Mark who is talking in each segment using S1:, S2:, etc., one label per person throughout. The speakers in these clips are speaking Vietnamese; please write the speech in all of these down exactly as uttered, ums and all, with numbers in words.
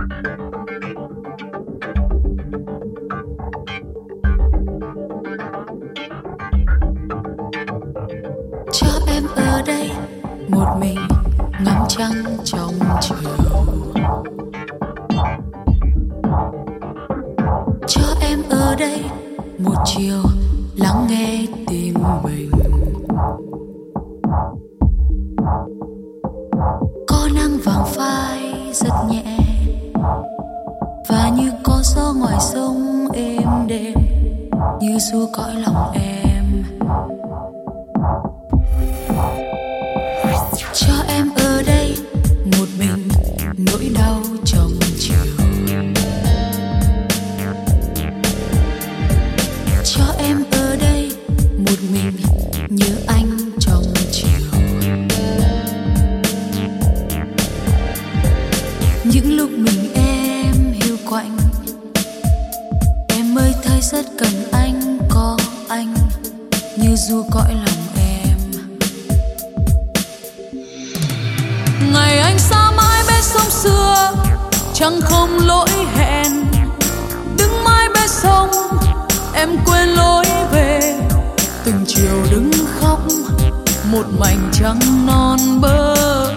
S1: Cho em ở đây một mình ngắm trăng trong chiều. Cho em ở đây một chiều lắng nghe tim mình. Có nắng vàng phai rất nhẹ và như có gió ngoài sông êm đềm, như ru cõi lòng em. Cho em ở đây một mình nỗi đau trong chiều. Cho em ở đây một mình nhớ anh trong chiều. Những lúc mình em hiu quạnh, em mới thấy rất cần anh, có anh như ru cõi lòng em. Ngày anh xa mãi bên sông xưa, chẳng không lỗi hẹn. Đứng mãi bên sông, em quên lối về. Từng chiều đứng khóc, một mảnh trăng non bơ.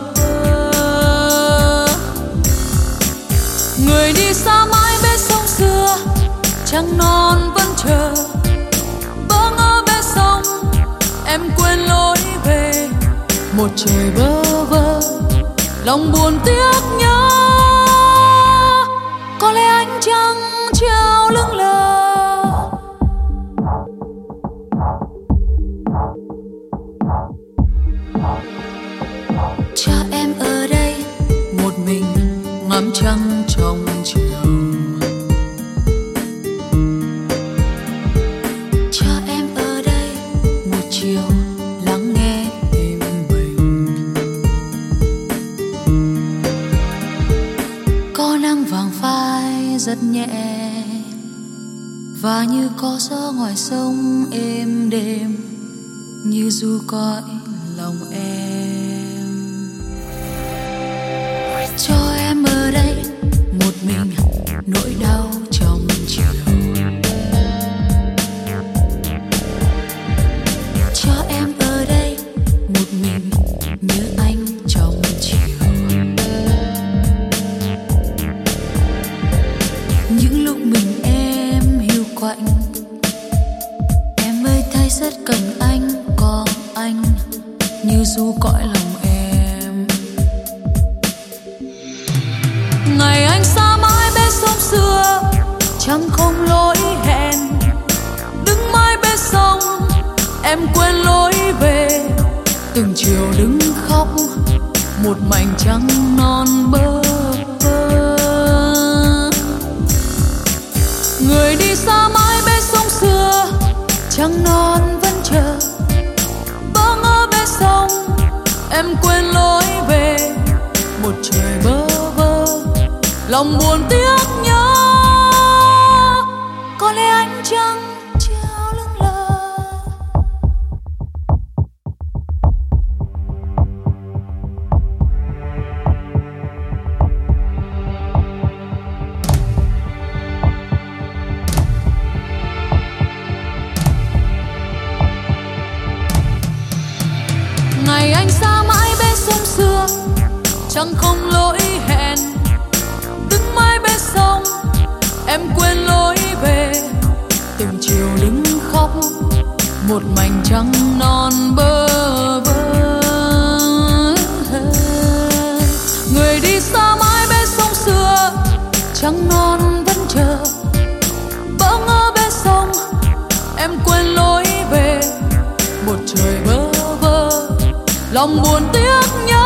S1: Người đi xa mãi bên sông xưa, trăng non vẫn chờ. Bơ ngơ bên sông, em quên lối về. Một trời bơ vơ, lòng buồn tiếc nhớ. Có lẽ ánh trăng treo lững lờ. Cho em ở đây một mình ngắm trăng trong chiều. Cho em ở đây một chiều lắng nghe tim mình. Có nắng vàng phai rất nhẹ và như có gió ngoài sông êm đềm, như ru cõi lòng em. Cho em ở đây một mình nỗi đau trong chiều. Cho em ở đây một mình nhớ anh trong chiều. Những lúc mình em hiu quạnh, em mới thấy rất cần anh, có anh như ru cõi lòng em. Ngày anh xa mãi bên sông xưa, chẳng không lối hẹn. Đứng mãi bên sông, em quên lối về. Từng chiều đứng khóc, một mảnh trăng non bơ vơ. Người đi xa mãi bên sông xưa, trăng non vẫn chờ. Bơ ngơ bên sông, em quên lối về. Một trời bơ vơ, lòng buồn tiếc nhớ. Có lẽ ánh trăng treo lững lờ. Ngày anh xa mãi bên sông xưa, chẳng không lỗi hẹn. Đứng mãi bên sông, em quên lối về. Từng chiều đứng khóc, một mảnh trăng non bơ vơ. Người đi xa mãi bên sông xưa, trăng non vẫn chờ. Bơ ngơ bên sông, em quên lối về. Một trời bơ vơ, lòng buồn tiếc nhớ.